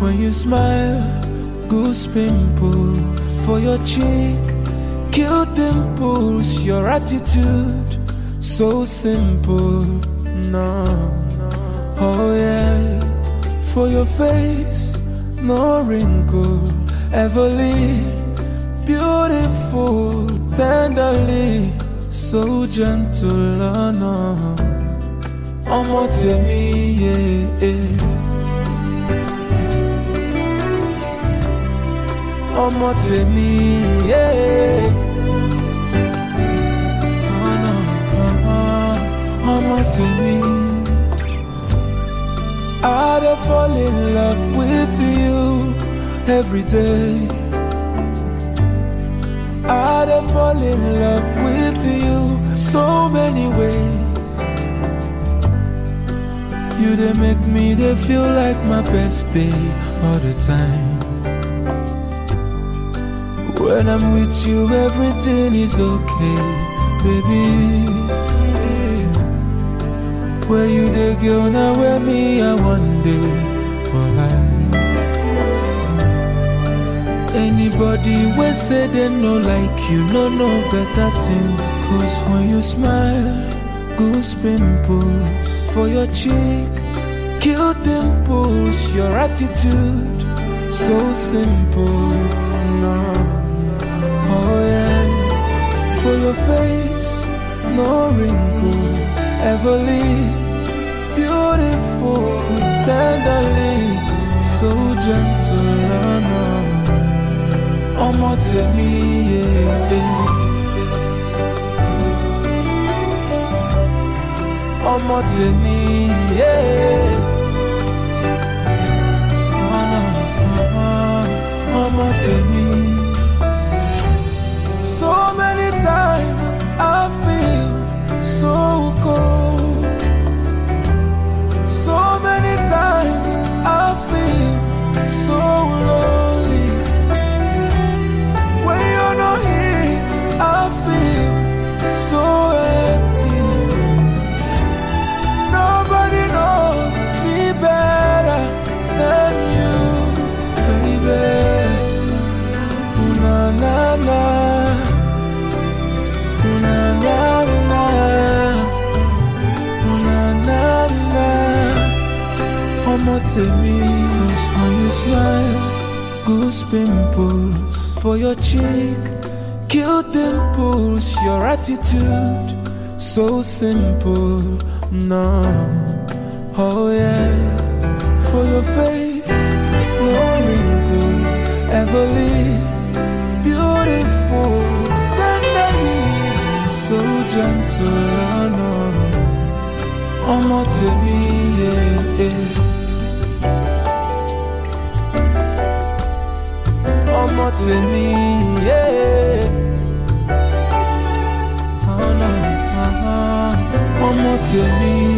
When you smile, goose pimples for your cheek, cute dimples, your attitude so simple. No, oh yeah, for your face, no wrinkle, everly beautiful, tenderly, so gentle. Oh no, Omo temi, yeah. Omo temi, yeah. Oh no, Omo temi. I dey fall in love with you every day. I dey fall in love with you so many ways. You dey make me dey feel like my best day all the time. When I'm with you, everything is okay, baby. Where you the girl, now where me I one day for life. Anybody will say they no like you, no better thing. Cause when you smile, goose pimples for your cheek, cute dimples, your attitude so simple. No, oh yeah, for your face, no wrinkle, everly beautiful, tenderly, so gentle. No, Omo temi, yeah. Omo temi, yeah. Omo temi. So many times I feel so cold. So many times I feel so lonely. When you're not here, I feel so empty. Nobody knows me better than you, baby. Ooh, na na na. Na na na, na na na. Omo temi, cause when you smile, goose pimples for your cheek, cute dimples, your attitude so simple. No, oh yeah, for your face, no wrinkle, everly beautiful, so gentle. Oh no, Omo temi, yeah. Omo temi, yeah. Oh no, Omo temi.